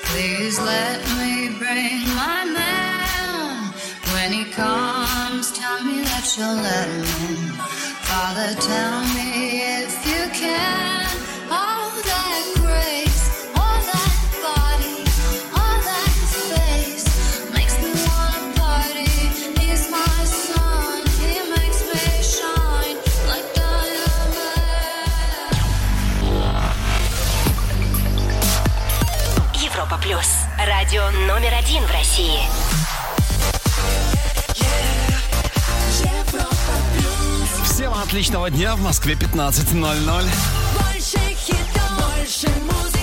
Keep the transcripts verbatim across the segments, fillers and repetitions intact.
Please let me bring my man. When he comes, tell me that you'll let him in. Father, tell me if you can. All that grace, all that body, all that face makes me wanna party. He's my son, he makes me shine like diamond. Европа плюс. Радио номер один в России. Всем отличного дня. В Москве пятнадцать ноль ноль. Больше хитов, больше музыки.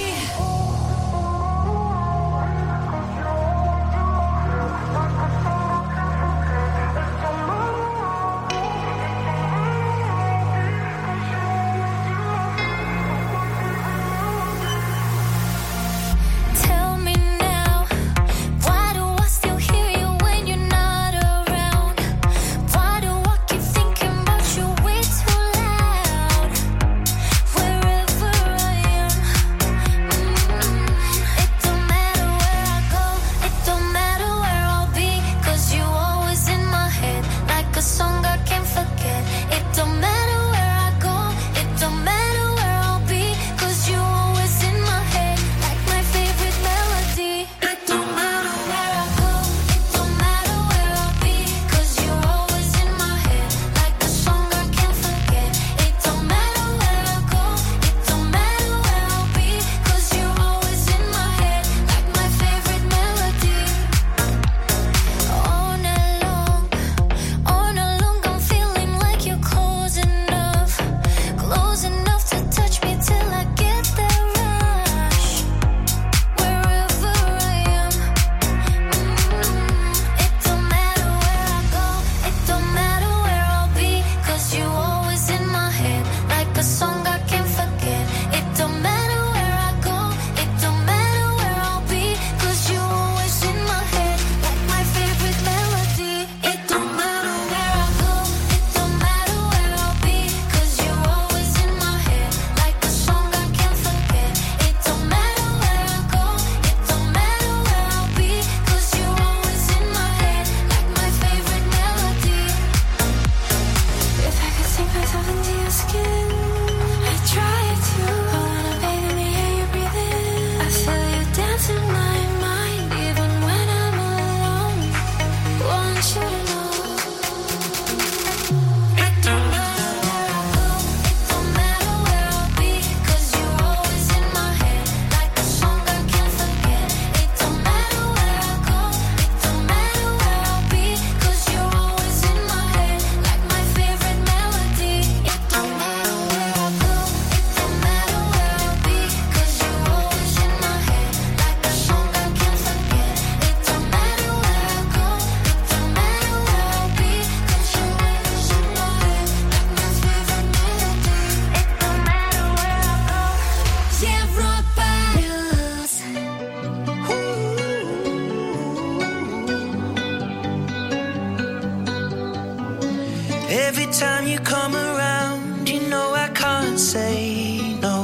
Every time you come around, you know I can't say no.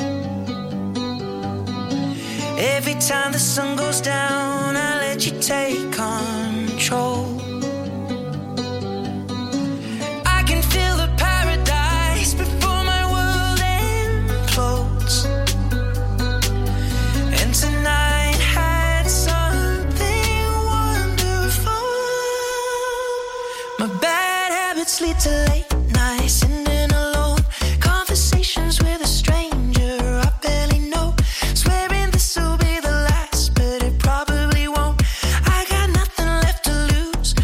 Every time the sun goes down, I let you take control. I can feel the paradise before my world implodes. And tonight had something wonderful. My bad habits lead to late nights, sitting alone, conversations with a stranger I barely know, swearing this will be the last, but it probably won't. I got nothing left to lose,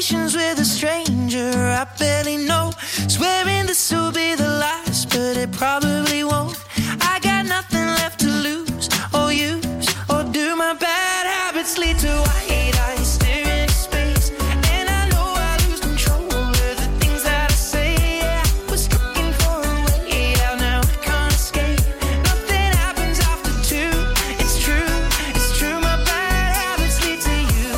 conversations with a stranger I barely know, swearing this will be the last, but it probably won't. I got nothing left to lose or use, or do my bad habits lead to white eyes staring into space? And I know I lose control of the things that I say. Yeah, I was looking for a way out, now I can't escape. Nothing happens after two. It's true, it's true. My bad habits lead to you.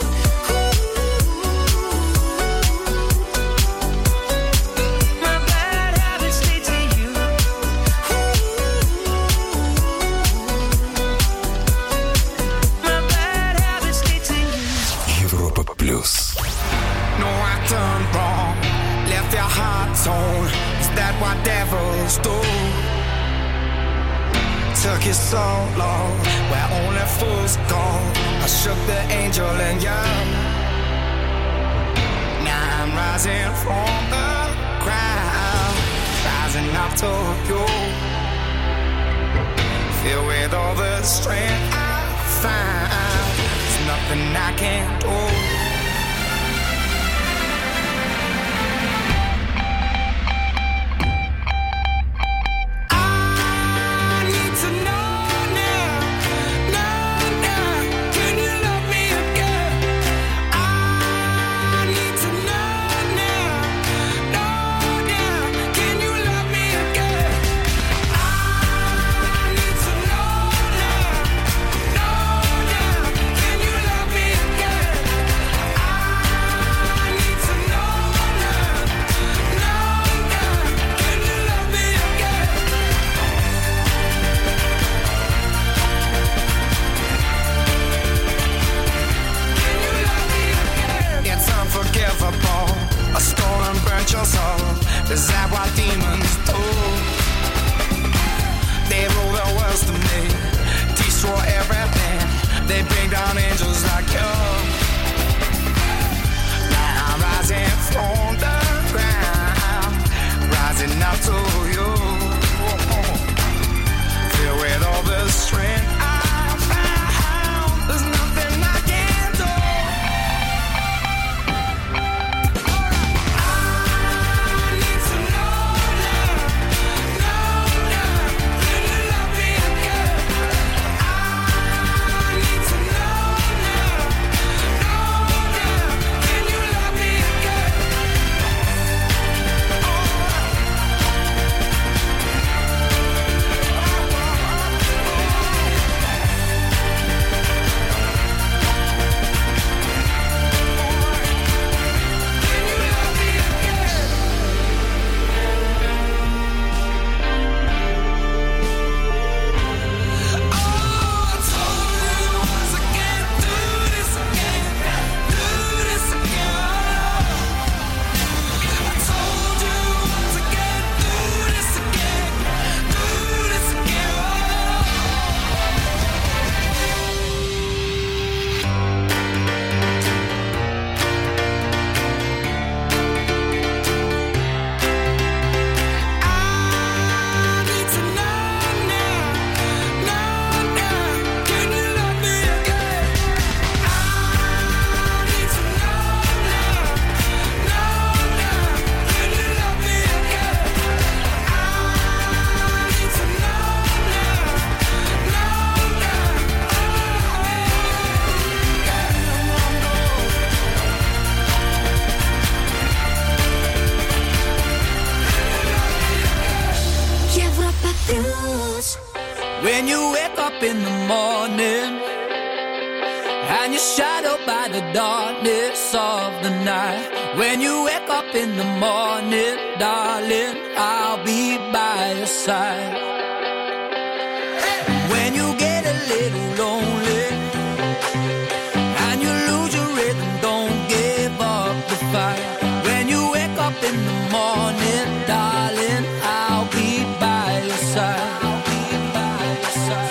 My bad habits lead to you. My bad habits lead to you. Европа плюс. No, I done wrong, left your heart torn. Is that what devils do? Took you so long, where only fools go. I shook the angel and young. Now I'm rising from the ground, rising up to you. Filled with all the strength I found, there's nothing I can't do. I need to know now, know now, can you love me again? I need to know now, know now, can you love me again? I need to know now, know now, can you love me again? I need to know now, know now, can you love me again? It's unforgivable. A storm burnt your soul. Is that what demons do? They rule the world to me, destroy everything. They bring down angels like you. Now I'm rising from the ground, rising up to you. Filled with all the strength I found, there's nothing I can't do. I need to know now, know now, can you love me again? I need to know now, know now, can you love me again? Европа плюс. When you wake up in the morning and you're shadowed by the darkness of the night. When you wake up in the morning, darling, I'll be by your side. When you get a little lonely and you lose your rhythm, don't give up the fight. When you wake up in the morning, darling, I'll be by your side. I'll be by your side.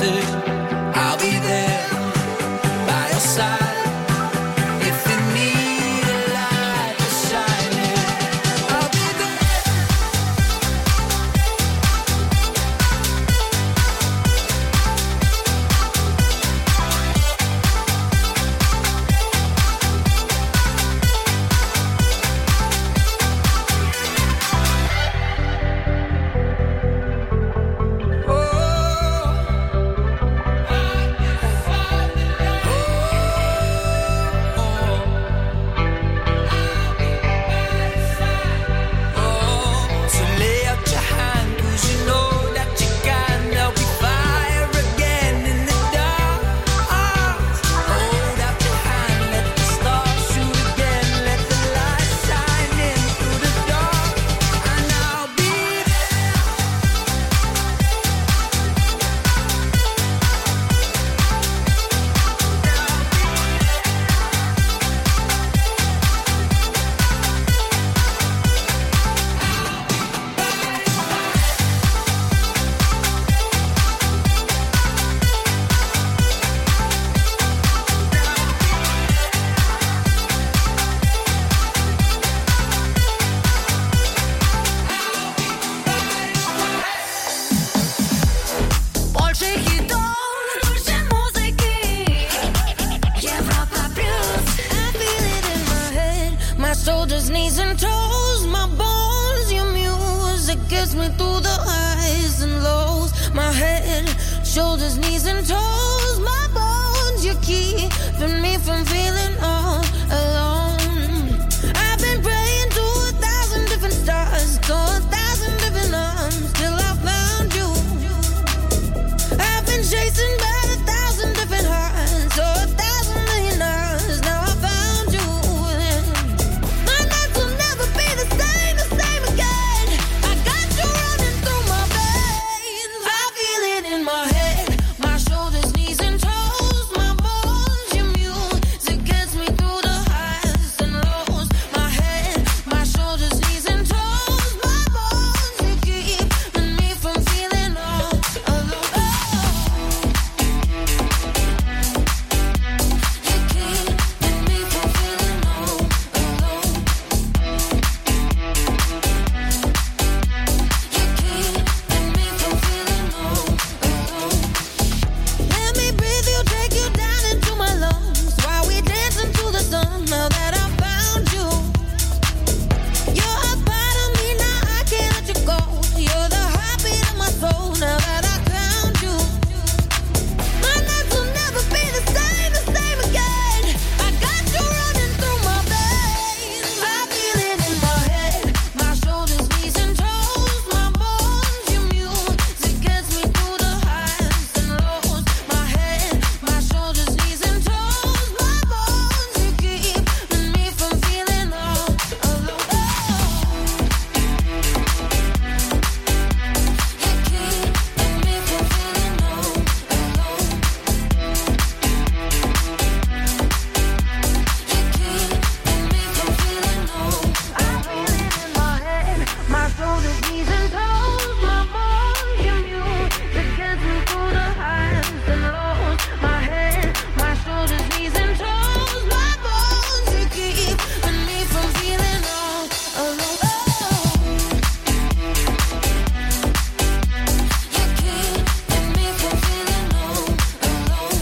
wanted. I'll be there by your side. If you need a light to shine it, I'll be there. So lay out your hand, 'cause you know that you can. There'll be fire again in the dark. Hold out your hand, let the stars shoot again. Let the light shine in through the dark, and I'll be there. Больше хитов, больше музыки. Европа плюс. I feel it in my head, my shoulders, knees and toes, my bones. Your music gets me through the highs and lows. My head, shoulders, knees and toes, my bones. You're keeping me from feeling all alone. I've been praying to a thousand different stars, to a thousand different arms, till I found you. I've been chasing by a thousand different hearts, so a thousand million hours. Now I found you. My nights will never be the same, the same again. I got you running through my veins. I feel it in my head, my shoulders, knees and toes, my bones. Your music gets me through the highs and lows. My head, my shoulders, knees and toes, my bones. You keeping me from feeling all alone. You keeping me from feeling all alone. You keeping me from feeling all alone. Let me breathe you, take you down into my lungs while we dance into the sun. Now that I found you, you're a part of me. Now I can't let you go. You're the heartbeat of my soul. Now that I found you, my nights will never be the same, the same again. I got you running through my veins. I feel it in my head, my shoulders, knees and toes, my bones. Your music gets me through the highs and lows. My head, my shoulders, knees and toes, my bones. You keeping me from feeling all alone. You keeping me from feeling all alone. You keeping me from feeling all. I feel it in my head, my shoulders, knees and toes, my bones. Your music gets me through the highs and lows. My head, my shoulders, knees and toes, my bones. You keeping me from feeling all alone. You keeping me from feeling all alone.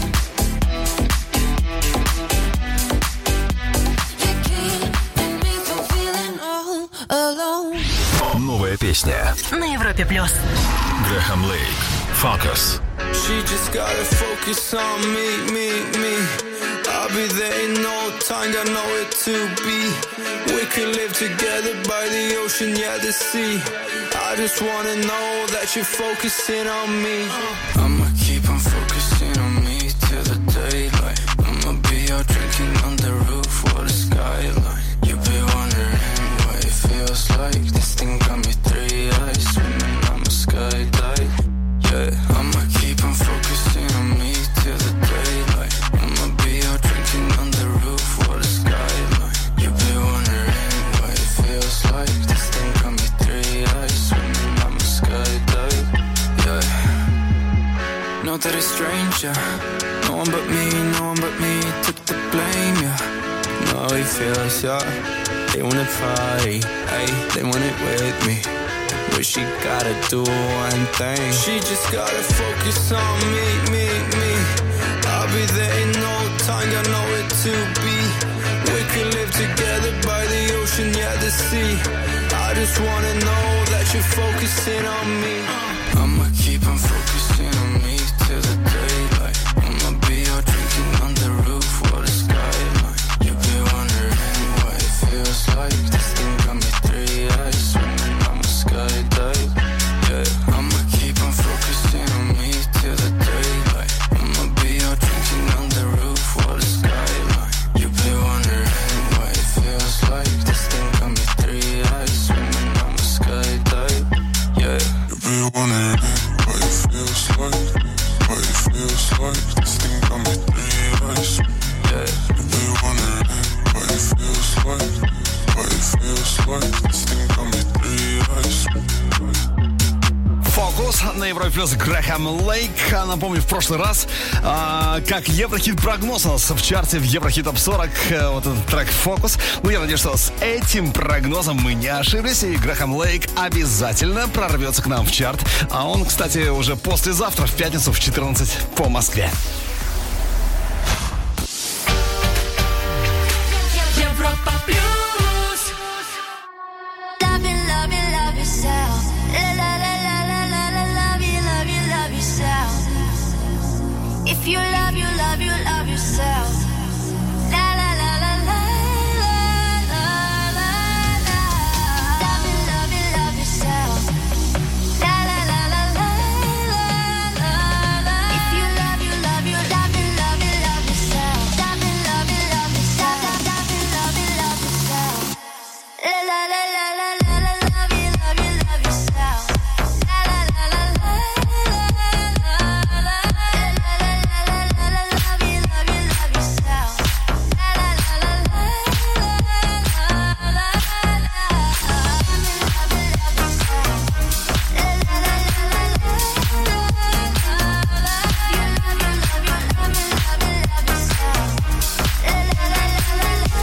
You keeping me from feeling all alone. Новая песня. На Европе плюс. Грэхэм Лейк. Focus. She just gotta focus on me, me, me. I'll be there in no time, got nowhere to be. We could live together by the ocean, yeah, the sea. I just wanna know that you're focusing on me. I'ma keep on focusing on me till the daylight. I'ma be out drinking on the roof for the skyline. You'll be wondering what it feels like. This thing got me three eyes, swimming, I'ma skydive. Yeah, I'ma keep on focusing on me till the daylight. I'ma be out drinking on the roof for the skyline. You'll be wondering what it feels like. This thing got me three eyes, swimming, I'ma skydive. Yeah. No know that it's strange, yeah. No one but me, no one but me took the blame, yeah. No, he feels, yeah. They wanna party, ay, they want it with me. But she gotta do one thing. She just gotta focus on me, me, me. I'll be there in no time, got nowhere to be. We could live together by the ocean, yeah, the sea. I just wanna know that you're focusing on me. I'ma keep on focusing on me till the daylight. I'ma be out drinking on the roof or the skyline. You'll be wondering what it feels like. This thing got me three eyes, swimming, I'ma skydive. Yeah, I'ma keep on focusing on me till the daylight. I'ma be out drinking on the roof or the skyline. You'll be wondering what it feels like. This thing got me three eyes, swimming, I'ma skydive. Yeah. You'll be wondering what it feels like, what it feels like. This thing got me three eyes. Yeah. You'll be wondering what it feels like, what it feels like. This thing got me three eyes. Фокус на Европе плюс Грэхэм Лейк. Напомню, в прошлый раз, а, как Еврохит прогноз у нас в чарте в Еврохит Топ сорок, а, вот этот трек «Фокус». Ну, я надеюсь, что с этим прогнозом мы не ошиблись, и Грэхэм Лейк обязательно прорвется к нам в чарт. А он, кстати, уже послезавтра, в пятницу, в четырнадцать по Москве. Европа плюс. Love you, love you, love yourself. La la la la la la la, love you, love you, love yourself. If you love you, love you, love yourself. La la la la la la la la la. Love you, love you, love yourself. La la la la la la la la. If you love you, love you, love you, love you, love yourself. Love you, love you, love yourself. Love you, love you, love yourself. La la la la la la la, love you, love you, love yourself. La la la la la la la la. La la la la la la la, love you, love you, love yourself. La la la la la la la la. Love you, love you, love yourself. La la la la la la la. You love you, love you, love you, love you, love yourself. La la la la la la la.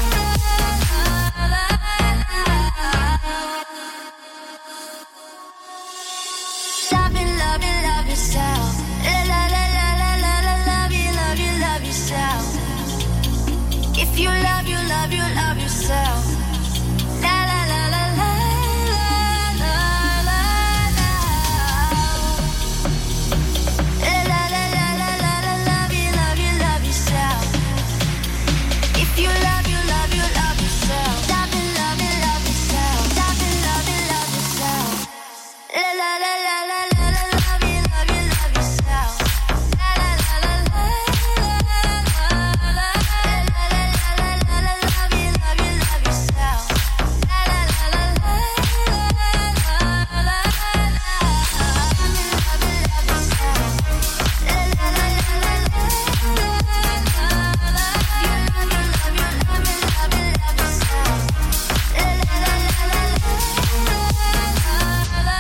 Love you, love you, love yourself. La la la la la la la, love you, love you, love yourself. If you love you, love you, love yourself. La la la la la la la la la. La la la la la la la, love you, love you, love yourself. If you love you, love you, love yourself. Love you, love you, love yourself. Love you, love you, love yourself. La la la la la la la, love you, love you, love yourself. La la la la la la la la. La la la la la la, love you, love you, love yourself. La la la la la la la la. Love you, love you, love yourself. La la la la la la la la. You love you, love you, love you, love you, love yourself. La la la la la la la la.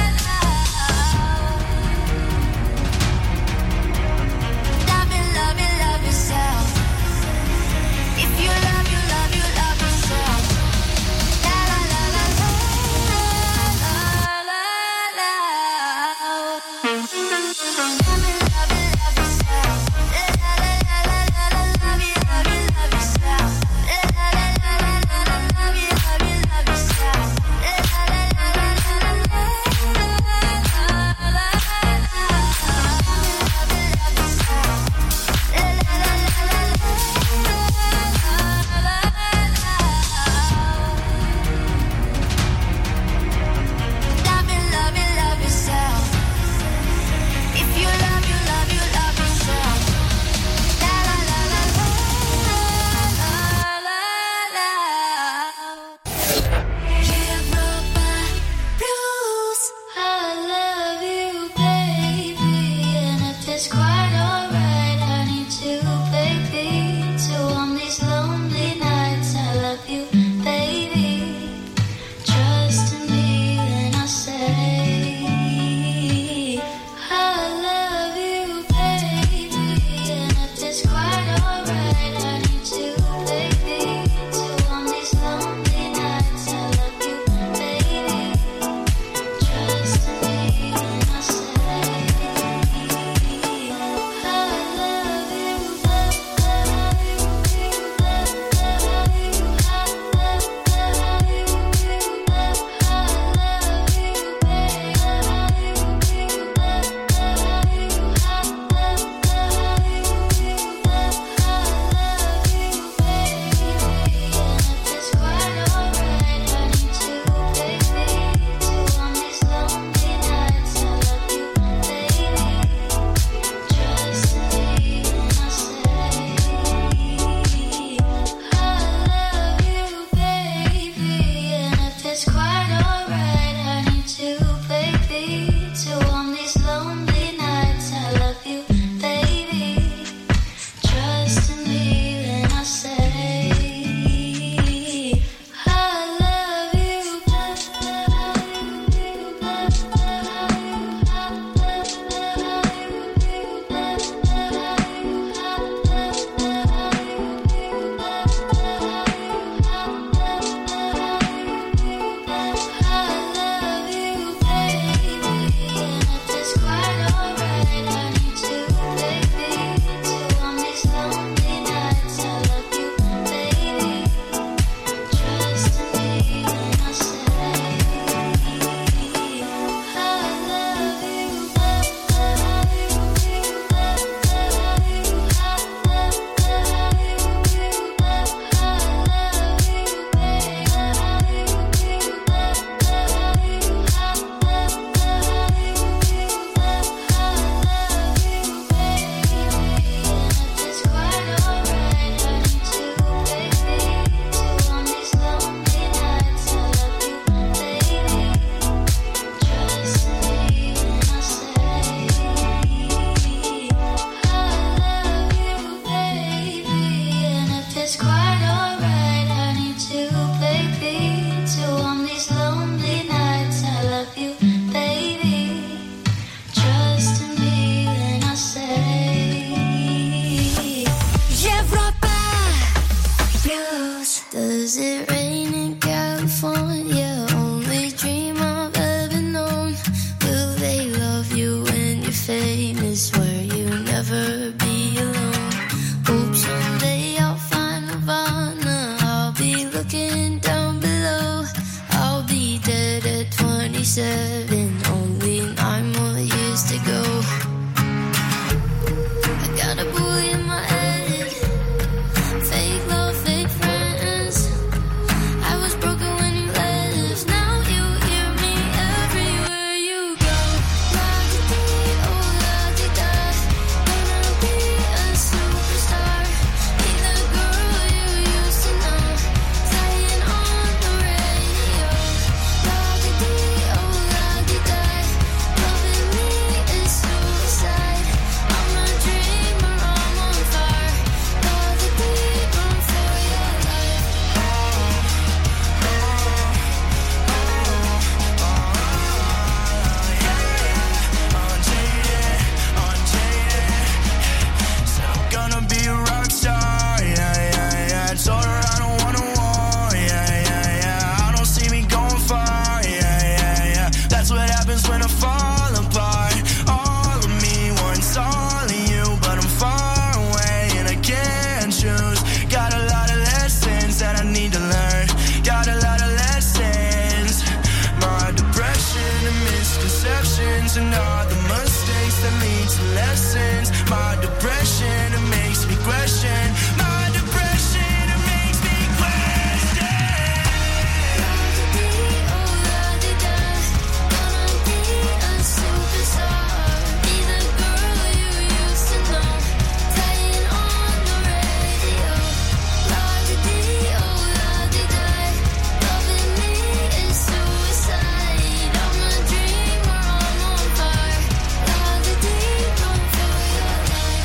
Love you, love you, love yourself. If you love you, love you, love yourself. La la la la la la la la. Love you, love you, love yourself. La la la la la la la, love you, love you, love yourself. La la la la la la la, love you, love you, love yourself. La la la la la la la la la la. Love you, love you, love yourself. La la la la la la la la la. Love you, love you, love yourself. If you love you, love you, love yourself. La la la la la la la la. Европа плюс. I love you, baby, and if it's quite alright, I need you, baby, to on these lonely nights. I love you, baby. Trust in me when I say I love you, lonely nights, I love you, baby. Trust in me when I say I love you, Does it rain in California? Only dream I've ever known. Will they love you when you're famous, where you never be alone? Hope someday I'll find Nirvana. I'll be looking down below. I'll be dead at twenty-seven, only nine more years to go. I got a bully in my head, fake love, fake friends. I was broken when you left, now you hear me everywhere you go. La-di-dee, oh la-di-da, gonna be a superstar. Be the girl you used to know, playing on the radio. La-di-dee, oh la-di-da, loving me is suicide. I'm a dreamer, I'm on fire. La-di-dee, run for your life. Gonna be a rock star, yeah, yeah, yeah. Told her I don't wanna war, yeah, yeah, yeah. I don't see me going far, yeah, yeah, yeah. That's what happens when I fall apart. All of me wants all of you, but I'm far away and I can't choose. Got a lot of lessons that I need to learn. Got a lot of lessons. My depression and misconceptions and all the mistakes that lead to lessons. My depression, it makes me question. My depression, it makes me question. La-di-dee, oh la-di-da, gonna be a superstar. Be the girl you used to know, playing on the radio. La-di-dee, oh la-di-da, loving me is suicide. I'm a dreamer, I'm on fire. La-di-dee, run for your life.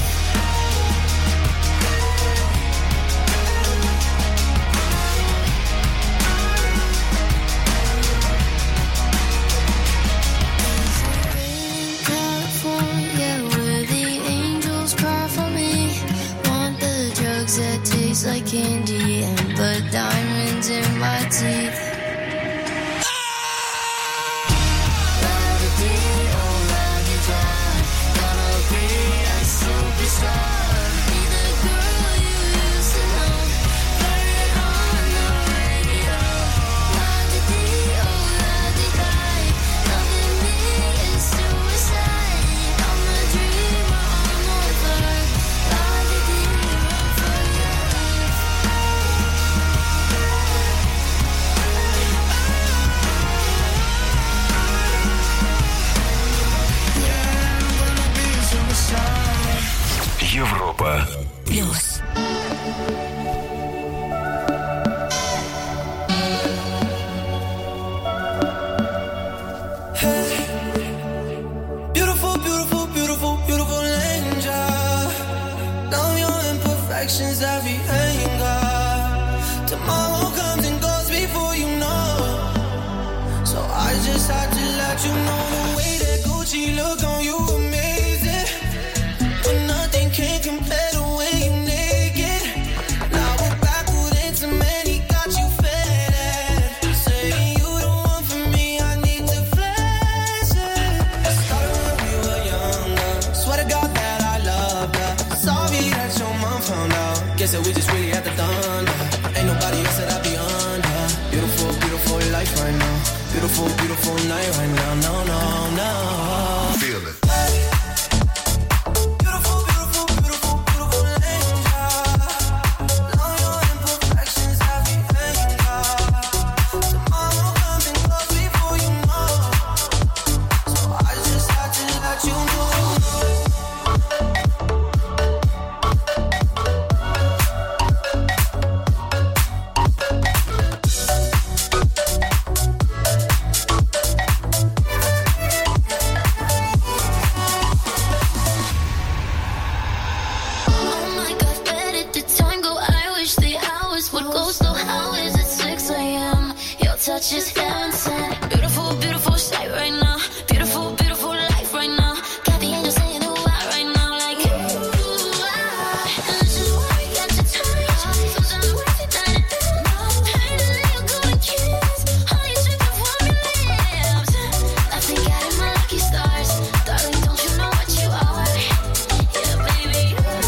California, where the angels cry for me. Want the drugs that taste like candy and put diamonds in my teeth. La-di-dee, oh la-di-da, gonna be a superstar. Be the girl you used to know, playing on the radio. La-di-dee, oh la-di-da, loving me is suicide. I'm a dreamer, I'm on fire. La-di-dee, run for your life. Европа Плюс. Beautiful imperfections, every anger. Tomorrow comes and goes before you know. So I just had to let you know the way that Gucci look on you amazing. But nothing can compare the way you naked. Now we're backward into many, got you fed. Saying you the one for me, I need to flex it. Started when we were younger. Swear to God that I loved her. Sorry that your mom found out. Guess that we just really had the thunder. Ain't nobody else that I be under. Beautiful, beautiful life right now. Beautiful, beautiful night right now. No, no, no. Feel it. Beautiful, beautiful, beautiful, beautiful angel. Know your imperfections, every anger. Tomorrow comes and goes before you know. So I just had to let you know. Oh my God, ready to tango. I wish the hours would go slow. How is it six a.m.? Your touch is heaven sent. Beautiful, beautiful sight right now. Beautiful, beautiful life right now. Got the angels saying oh I right now, like ooh ah. And this is why we got to touch. Those are the words that I didn't know. Hey, the little golden kiss. How you dripping from your lips? I think I hit my lucky stars. Darling, don't you know what you are? Yeah, baby.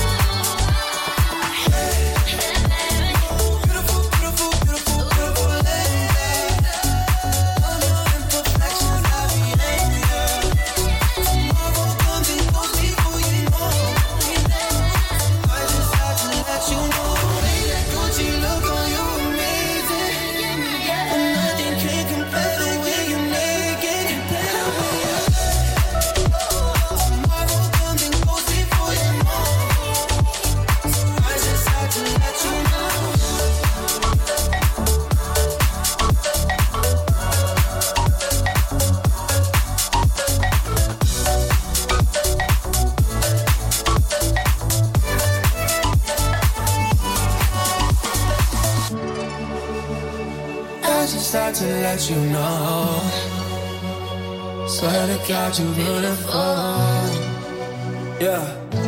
Beautiful, beautiful, beautiful, beautiful lady. Know your imperfections, every anger. Tomorrow comes and goes before you know. I just had to let you know. Hey, that Gucci look on you amazing. But nothing can compare the way you naked. Tomorrow comes and goes before you know. I just had to let you know. I just had to let you know. Swear to God, you're beautiful. Yeah.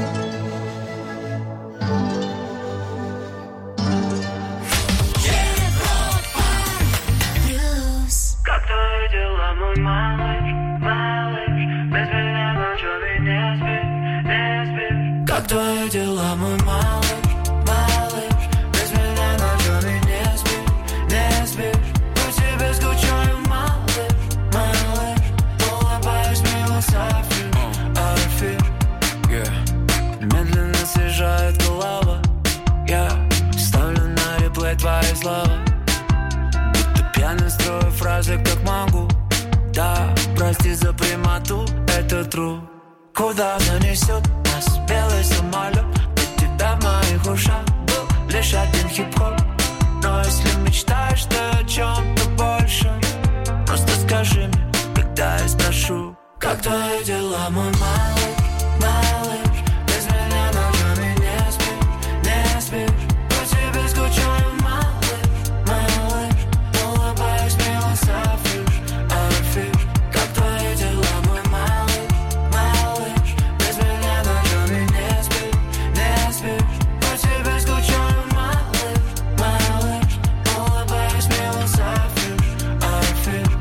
Как твои дела, мой малыш, малыш? Без меня ночами не спишь, не спишь. Как твои дела, мой малыш, малыш? Без меня ночами не спишь, не спишь. По тебе скучаю, малыш, малыш. Улыбаюсь, мило сафир, афир. Yeah. Медленно съезжает голова. Я ставлю на реплей твои слова. Я настрою фразы как могу. Да, прости за прямоту, это true. Куда занесет нас белый самолет? От тебя в моих ушах был лишь один хип-хоп. Но если мечтаешь ты о чем-то большем, просто скажи мне, когда я спрошу. Как твои дела, мой малыш, малыш? Без меня ночами не спишь, не спишь. По тебе скучаю, малыш, малыш. Улыбаюсь, мило сафишь, афиш. Как твои дела, мой малыш, малыш? Без меня ночами не спишь, не спишь. По тебе скучаю, малыш, малыш. Улыбаюсь, мило сафишь, афиш.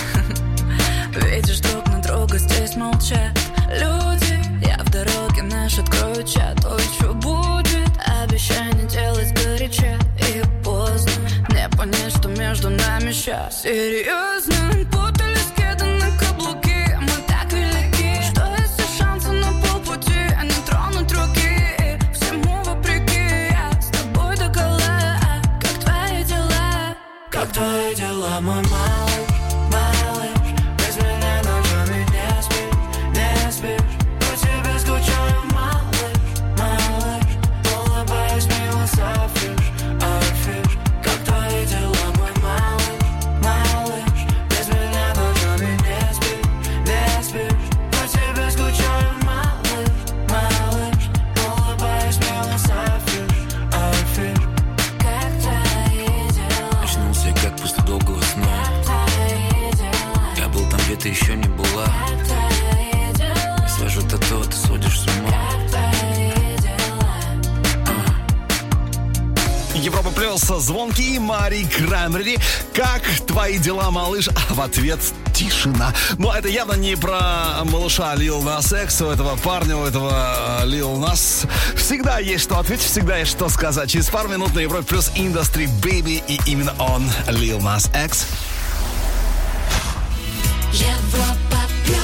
Видишь друг на друга, здесь молчат люди. Я в дороге, наш открою чат. Ой, что будет? Обещание делать горячо. И поздно мне понять, что между нами сейчас серьезно. Путались кеды на каблуки. Мы так велики, что если шансы на полпути, не тронуть руки. Всему вопреки, я с тобой догола. Как твои дела? Как твои дела, мой малыш, малыш? Без меня ночами не спишь, не спишь. По тебе скучаю, малыш, малыш. Улыбаюсь, мило сафишь, афиш. Как твои дела, мой малыш, малыш? Звонкий и Мари Краймбрери. Как твои дела, малыш? А в ответ тишина. Но это явно не про малыша Lil Nas X. У этого парня, у этого Lil Nas всегда есть что ответить, всегда есть что сказать. Через пару минут на Европе плюс Industry Baby, и именно он, Lil Nas X. Европа плюс.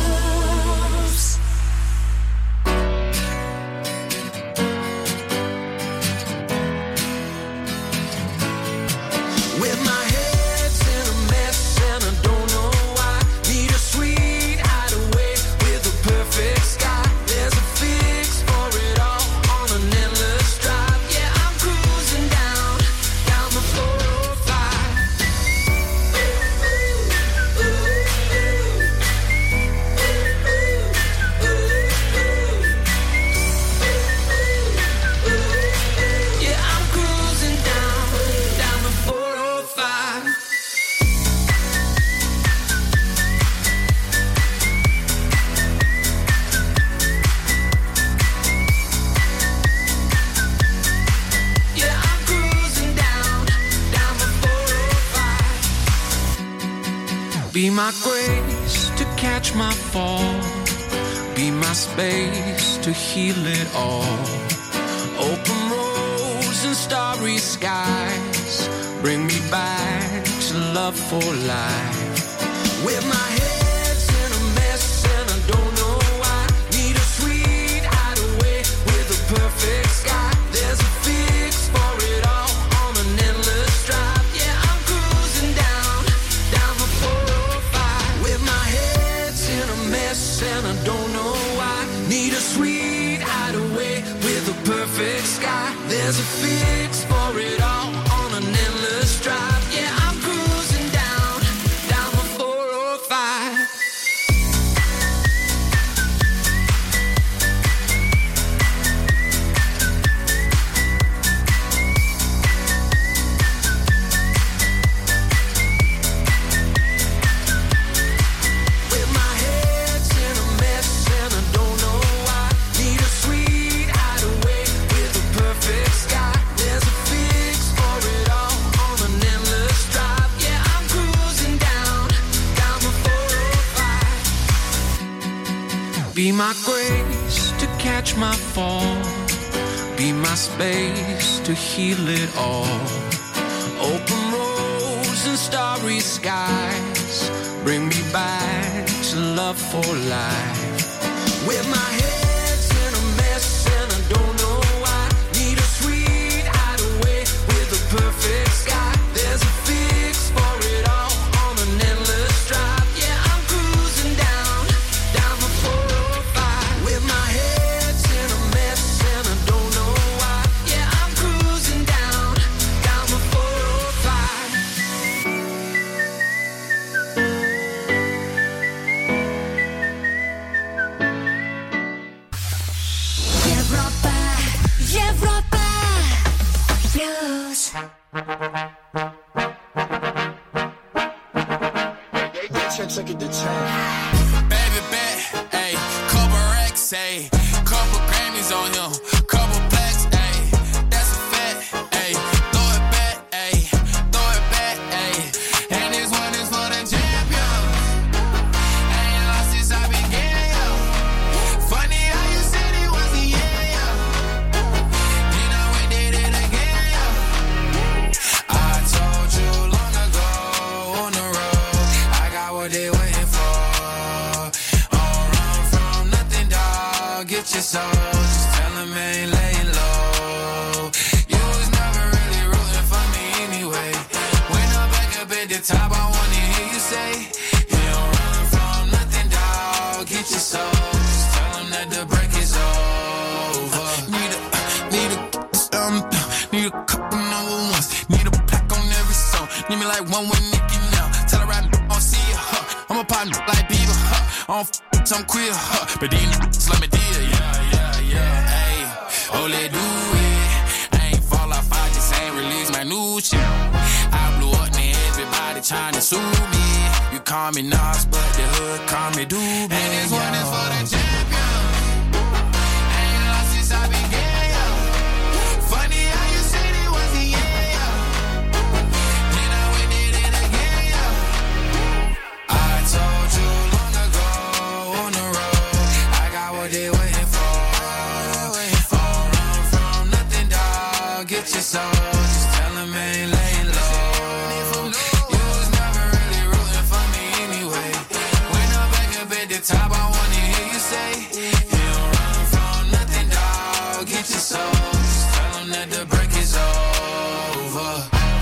Be my grace to catch my fall. Be my space to heal it all. Open roads and starry skies. Bring me back to love for life. With my head's in a mess and I don't know why. Need a sweet hideaway with a perfect sky. There's a fix for it all on an endless drive. Yeah, I'm cruising down, down the four oh five. With my head's in a mess and I don't know why. Need a sweet hideaway with a perfect sky. There's a fix for it all on an endless drive. Yeah, I'm cruising down, down the four oh five. With my head's in a mess and I don't know why. Need a sweet hideaway with a perfect sky. There's a fix for it all on an endless drive. Yeah, I'm cruising down, down the four oh five. Be my grace to catch my fall. Be my space to heal it all. Open roads and starry skies. Bring me back to love for life. With my head's in a mess and I don't know why. Need a sweet hideaway with a perfect sky. There's a fix for it all on an endless drive. Yeah, I'm cruising down, down the four oh five. With my head's in a mess and I don't know why. Yeah, I'm cruising down, down the four oh five. Европа, Европа плюс. Baby bet, ayy, couple racks, ayy, couple Grammys on him, couple plaques, ayy, that's a fact, ayy, throw it back, ayy, throw it back, ayy, and this one is for the champion. Ain't lost since I began, yo. Funny how you said it was the end, yo. You know we did it again, yo. I told you long ago on the road, I got what they waiting for. Don't run from nothing, dog. Get your soul. Just tell them I ain't laying low. You was never really rooting for me anyway. When I'm back up at the top, I wanna hear you say, you don't run from nothing, dog. Get your soul. Just tell them that the break is over. Need a, need a, um, need a couple number ones. Need a plaque on every song. Need me like one with Nicki now. Tell her I don't see her, huh. I'm a partner like Bieber, huh. I don't f with some queer, huh. But these niggas let me deal, yeah, yeah, yeah, ayy. Oh, let do it. I ain't fall off, I just ain't release my new shit. I blew up, and everybody trying to sue me. You call me Nas, but the hood call me Doobie. And this one is for the champion. Ain't lost since I began, yo. Funny how you said it was the end, yo. get your soul. Just tell him I ain't laying low. You was never really rooting for me anyway. When I'm back up at the top, I wanna hear you say, you don't run from nothing, dog. Get your soul. Just tell him that the break is over.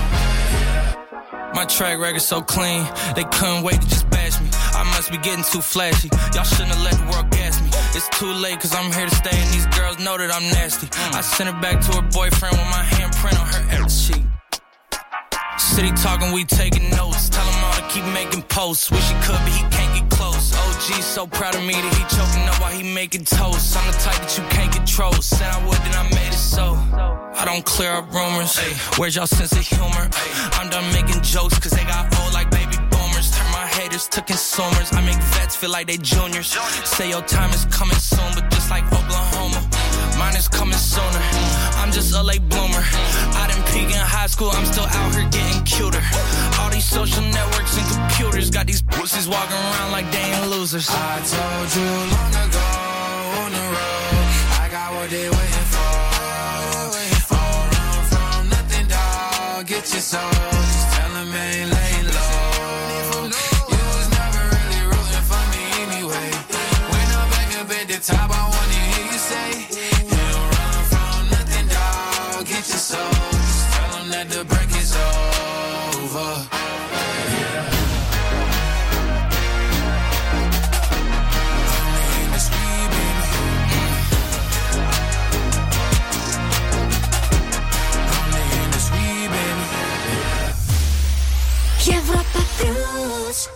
My track record so clean, they couldn't wait to just bash me. I must be getting too flashy. Y'all shouldn't have let the world gas me. It's too late cause I'm here to stay and these girls know that I'm nasty. I sent her back to her boyfriend with my handprint on her ass cheek. City talking, we taking notes. Tell him all to keep making posts. Wish he could, but he can't get close. O G so proud of me that he choking up while he making toast. I'm the type that you can't control. Said I would, then I made it so. I don't clear up rumors. Ay, where's y'all sense of humor? Ay, I'm done making jokes cause they got old like baby boomers. Turn my haters to consumers. I make vets feel like they juniors. Say your time is coming soon, but just like Oklahoma, mine is coming sooner. I'm just a late bloomer. I didn't peak in high school, I'm still out here getting cuter. All these social networks and computers got these pussies walking around like they ain't losers. I told you long ago on the road, I got what they waiting for. Don't run from nothing, dog. Get your soul. Just tell them I ain't laying low. You was never really rooting for me anyway. When I'm back up at the top, I wanna hear you say, you don't run from nothing, dog. Get your soul. Just tell them that the break is over. Европа плюс.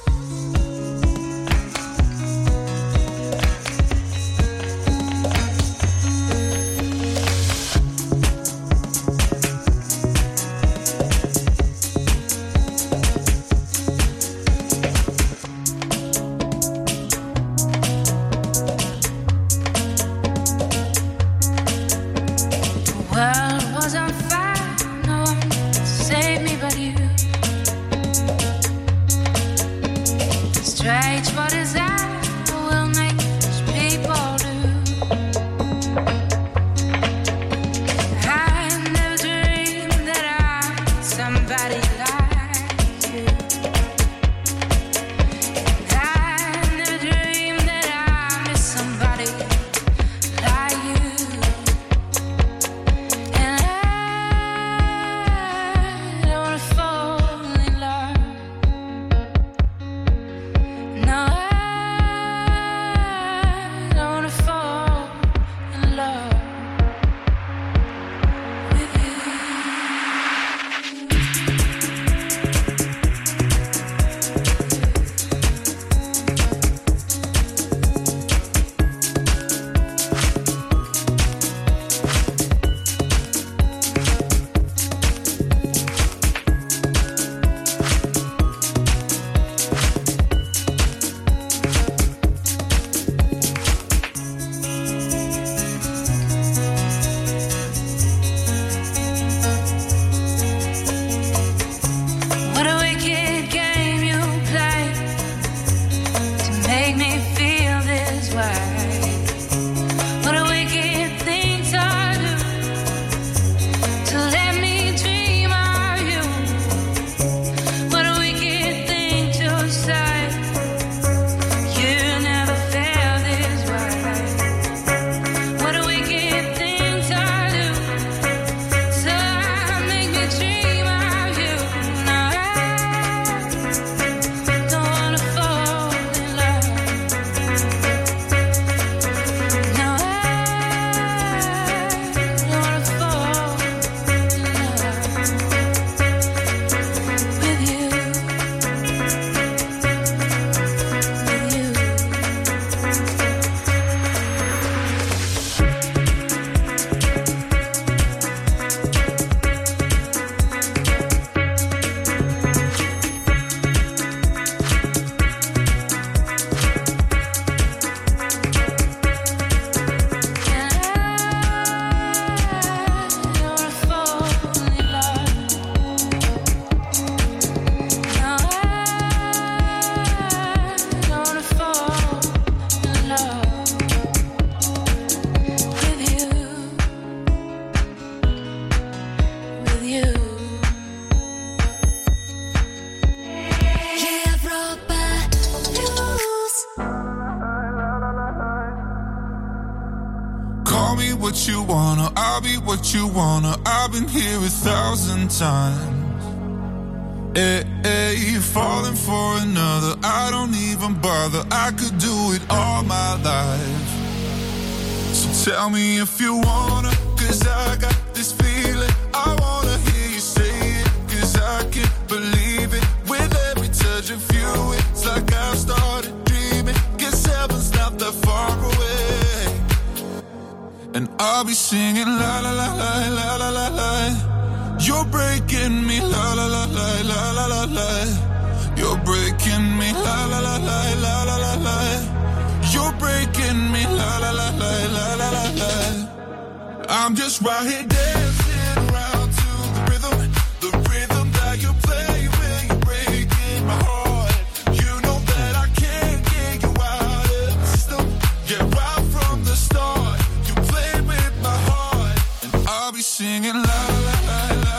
tell me what you wanna, I'll be what you wanna. I've been here a thousand times. Hey, hey, you're falling for another, I don't even bother. I could do it all my life. So tell me if you wanna, cause I got this feeling. I wanna hear you say it, cause I can't believe it. With every touch of you, it's like I've started dreaming. Guess heaven's not that far away. And I'll be singing la la la la la la la la. You're breaking me, la la la la la la la la. You're breaking me, la la la la la la la la. You're breaking me, la la la la la la la la. I'm just right here dancing around to the rhythm, the rhythm that you play when you're breaking my heart. You know that I can't get you out of the system. Yeah, right from the start, you played with my heart, and I'll be singing la la la.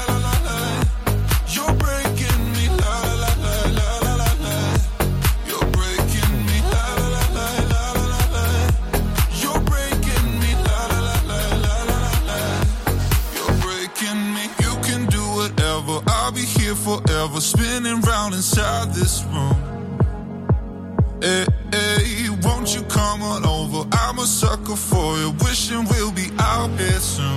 Forever spinning round inside this room. Hey, hey, won't you come on over? I'm a sucker for you, wishing we'll be out here soon.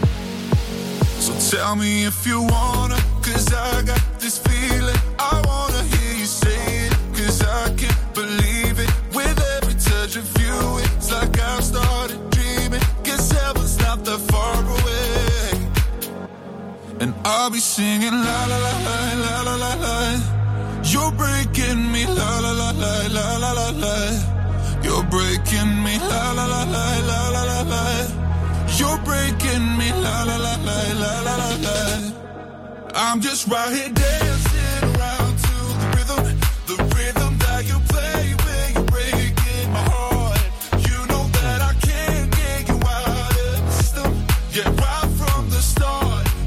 So tell me if you wanna, cause I got this feeling. I wanna hear you say it, cause I can't believe it. With every touch of you, it's like I've started dreaming. Guess heaven's not that far away. And I'll be singing la la la la la la la la. You're breaking me la la la la la la la la. You're breaking me la la la la la la la la. You're breaking me la la la la la la la la. I'm just right here dancing around to the rhythm, the rhythm that you play when you're breaking my heart. You know that I can't get you out of the system. Yeah, right from the start.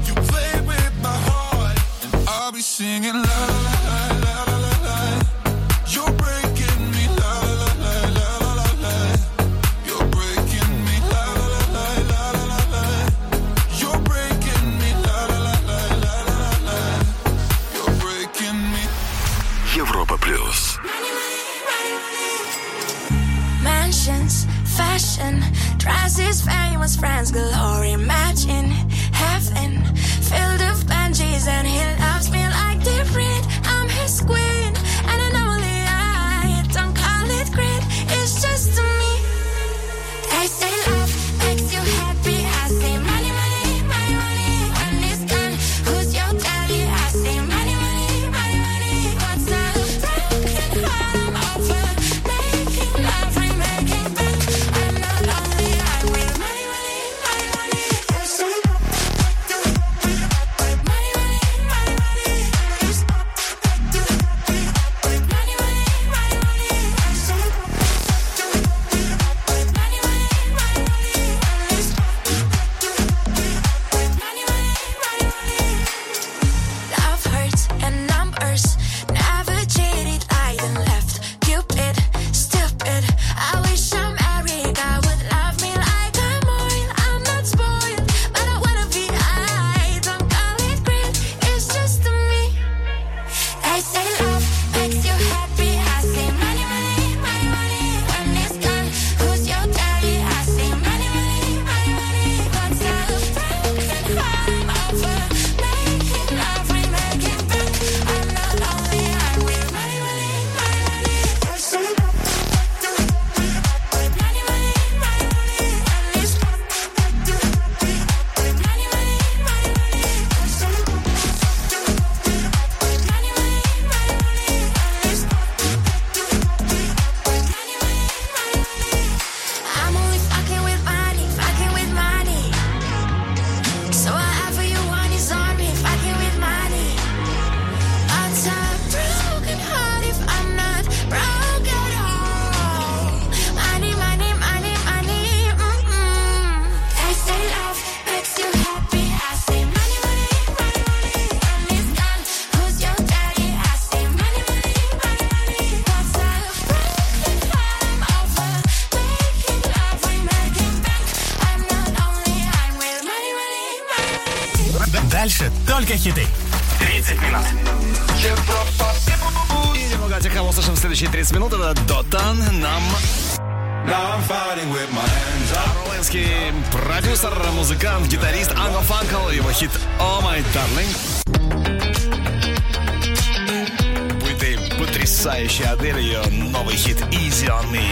I'll be singing la la la la la la la. You're breaking me la la la la la la la. You're breaking me la la la la la la la. You're breaking me la la la la la la la. You're breaking me. Европа плюс. Дальше только хиты. тридцать минут. И немного от кого слышим в следующие тридцать минут. Это Дотан нам... Роллинский продюсер, музыкант, гитарист Анго Фанкл. Его хит «Oh My Darling». Будет и потрясающая Адель, ее новый хит «Easy on Me».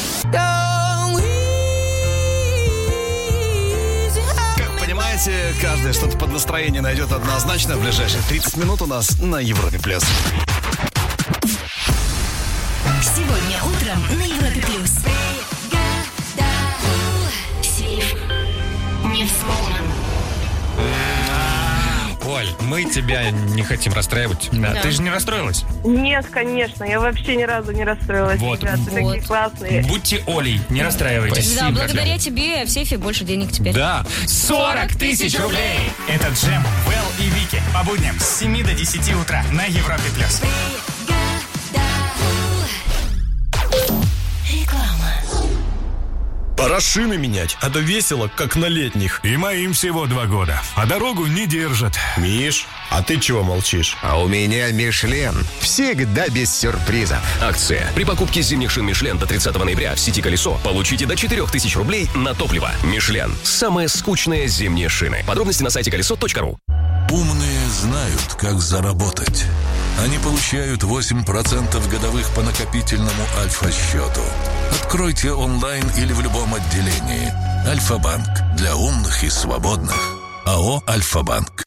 Как понимаете, каждый что-то под настроение найдет однозначно в ближайшие тридцать минут у нас на Европе+. Сегодня утром на Европе+. Не вспомнен. Оль, мы тебя не хотим расстраивать. Да, да. Ты же не расстроилась? Нет, конечно, я вообще ни разу не расстроилась. Вот. Ребята, вот. такие классные. Будьте Олей, не расстраивайтесь. Да, благодаря тебе в сейфе больше денег теперь. Да, сорок тысяч рублей. Это Джем, Вэл и Вики. По будням с семи до десяти утра на Европе+. Пора шины менять, а то весело, как на летних. И моим всего два года, а дорогу не держат. Миш, а ты чего молчишь? А у меня Мишлен. Всегда без сюрприза. Акция. При покупке зимних шин Мишлен до тридцатого ноября в сети «Колесо» получите до четырех тысяч рублей на топливо. Мишлен. Самые скучные зимние шины. Подробности на сайте колесо точка ру. Умные знают, как заработать. Они получают восемь процентов годовых по накопительному Альфа-счету. Откройте онлайн или в любом отделении. Альфа-банк. Для умных и свободных. АО «Альфа-банк».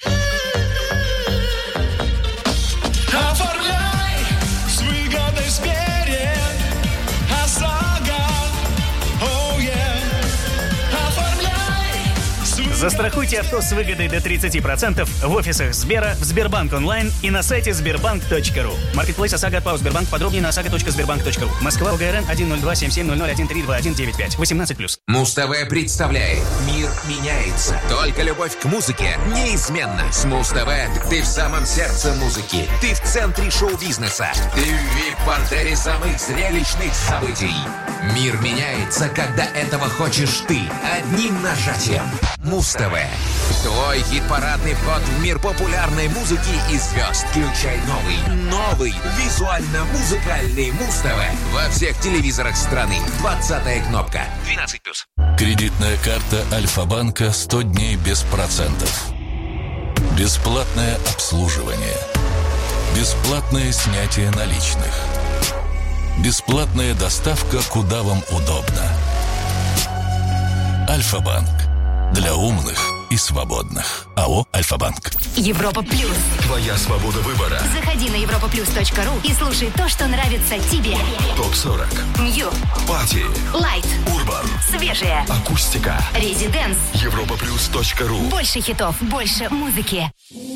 Оформляй с выгодой Сбере ОСАГО. Oh yeah. Оформляй с выгодой... Застрахуйте авто с выгодой до тридцать процентов в офисах Сбера, в Сбербанк онлайн и на сайте сбербанк точка ру. Маркетплейс ОСАГО от ПАО Сбербанк. Подробнее на ОСАГО точка сбербанк точка ру. Москва, ОГРН один ноль два семь семь ноль ноль один три два один девять пять. восемнадцать плюс. Муз-ТВ представляет «Мир меняется». Только любовь к музыке неизменна. С Муз-ТВ ты в самом сердце музыки. Ты в центре шоу-бизнеса. Ты в вип-портере самых зрелищных событий. Мир меняется, когда этого хочешь ты. Одним нажатием. Муз-ТВ. Твой хит-парадный вход в мир популярной музыки и звезд. Включай новый, новый визуально-музыкальный Муз-ТВ. Во всех телевизорах страны. двадцатая кнопка. двенадцать плюс. Кредитная карта Альфа-банка сто дней без процентов. Бесплатное обслуживание. Бесплатное снятие наличных. Бесплатная доставка, куда вам удобно. Альфа-банк. Для умных и свободных. АО «Альфа-банк». Европа плюс. Твоя свобода выбора. Заходи на европа плюс точка ру и слушай то, что нравится тебе. топ сорок. Нью. Пати. Лайт. Урбан. Свежее. Акустика. Резиденс. европа плюс точка ру. Больше хитов, больше музыки.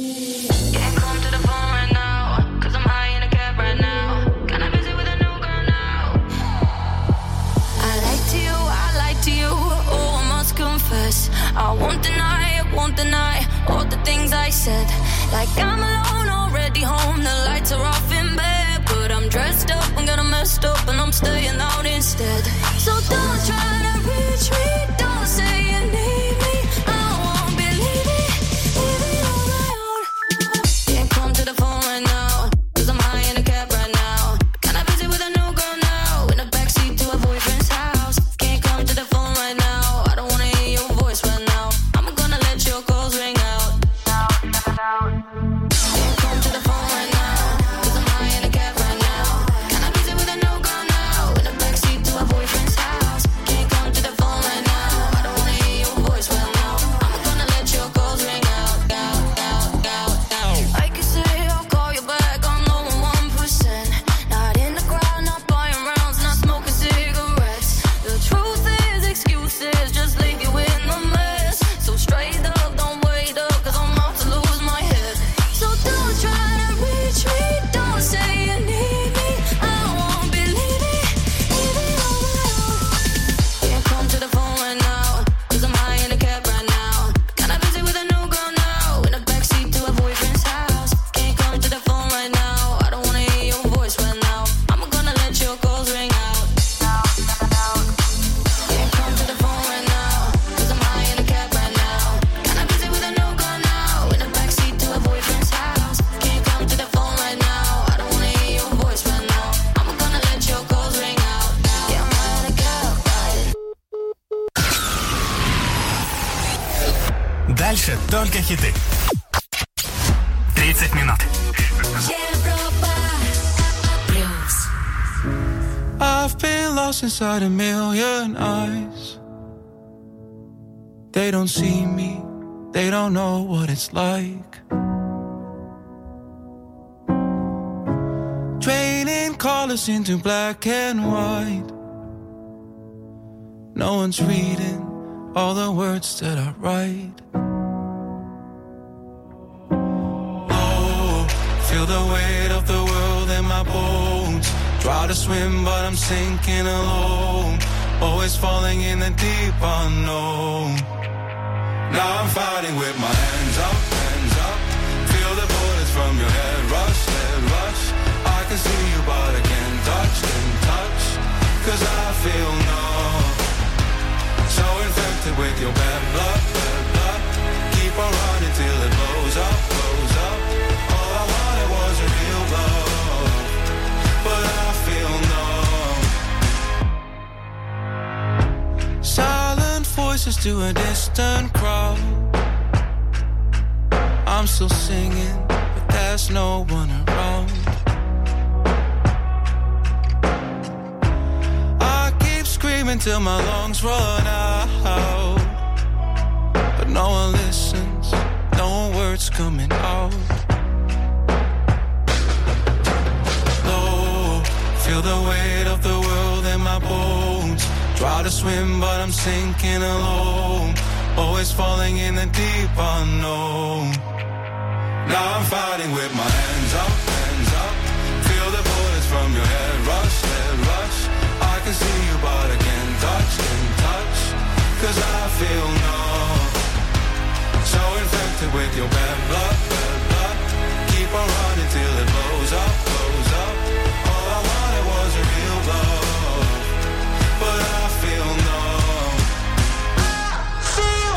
I won't deny, I won't deny all the things I said. Like I'm alone, already home, the lights are off in bed. But I'm dressed up, I'm gonna messed up, and I'm staying out instead. So don't try to reach me, don't say you need me. I won't believe it, even on my own. Can't come to the phone right now, cause I'm high in a cab right now. Kinda busy with a new girl now, in the backseat to a boyfriend's house. Can't come to the phone right now, I don't wanna hear your voice right now. I'm gonna let your calls ring out. Can't come to the phone right now, cause I'm high in a cab right now. Kinda busy with a new girl now, in the backseat to a boyfriend's house. Can't come Дальше только хиты. тридцать минут. Европа плюс. I've been lost inside a million eyes. They don't see me, they don't know what it's like. Draining colors into black and white. No one's reading all the words that I write. Oh, feel the weight of the world in my bones. Try to swim but I'm sinking alone. Always falling in the deep unknown. Now I'm fighting with my hands up, hands up. Feel the bullets from your head rush, head rush. I can see you but I can't touch, can't touch. Cause I feel numb. So infected with your bad blood, bad blood. Keep on running till it blows up, blows up. All I wanted was a real love, but I feel numb. Silent voices to a distant crowd. I'm still singing, but there's no one around. I keep screaming till my lungs run out, but no one listens, no words coming out. Oh, feel the weight of the world in my bones. Try to swim but I'm sinking alone. Always falling in the deep unknown. Now I'm fighting with my hands up, hands up. Feel the bullets from your head rush, head rush. I can see you but I can't touch, can't touch. Cause I feel numb. So infected with your bad blood, bad blood. Keep on running till it blows up, blows up. All I wanted was a real love, but I feel numb. I feel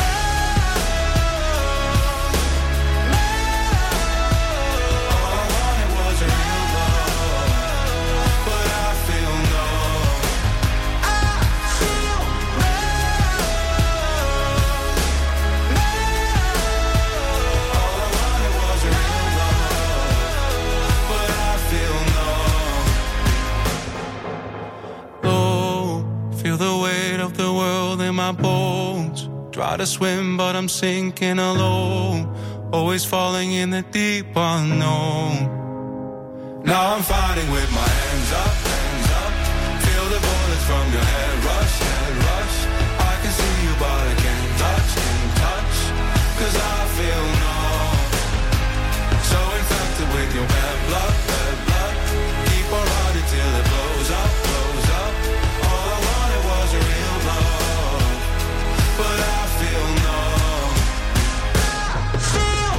my bones. Try to swim but I'm sinking alone. Always falling in the deep unknown. Now I'm fighting with my hands up, hands up. Feel the bullets from your head rush, head rush. I can see you but I can't touch, can't touch. Cause I feel numb. So infected with your bad blood, bad blood. Keep on running till it blows up, blows up. All I wanted was a real love, but I feel numb. I feel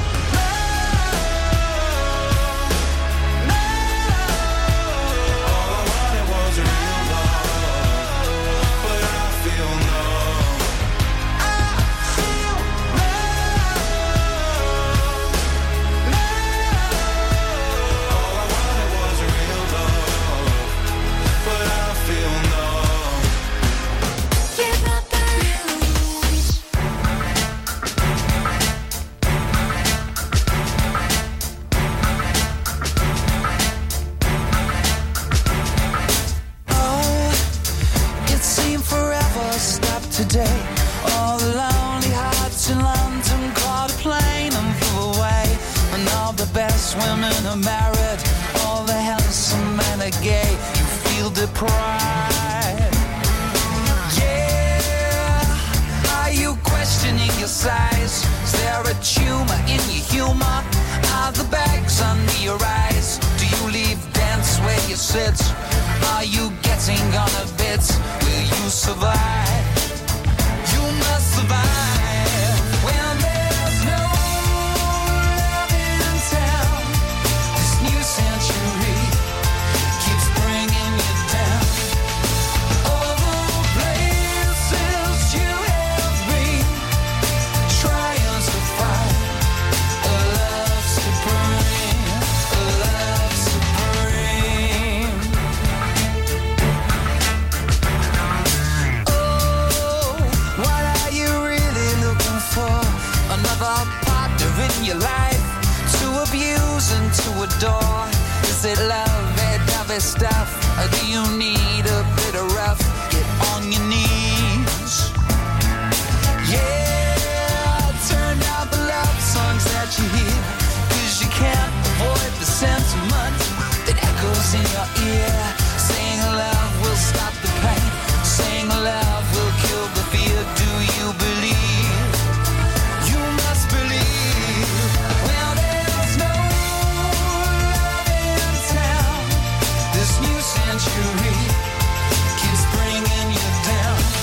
numb. All I wanted was a real love, but I feel numb. I feel numb. All I wanted was a real love, but I feel numb. Give up the Oh, it seemed forever stopped today. All the lonely hearts in London caught a plane and flew away. And all the best women are married, all the handsome men are gay. You feel deprived. Yeah, are you questioning your size? Is there a tumor in your humor? Are the bags under your eyes? Do you leave dance where you sit? Are you getting on a bit? Will you survive? You must survive when there's no love in town. This new century keeps bringing you down. All the places you have been, trying to find a love supreme, a love supreme. Oh, what are you heavy stuff? Or do you need a